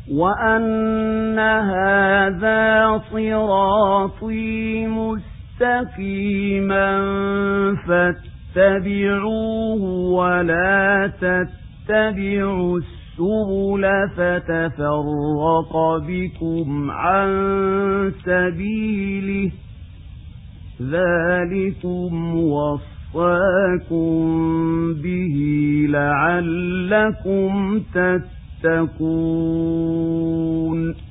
وأن هذا صراطي مستقيما فاتبعوه ولا تتبعوا السبل فتفرق بكم عن سبيله ذلكم وصاكم به لعلكم تتقون.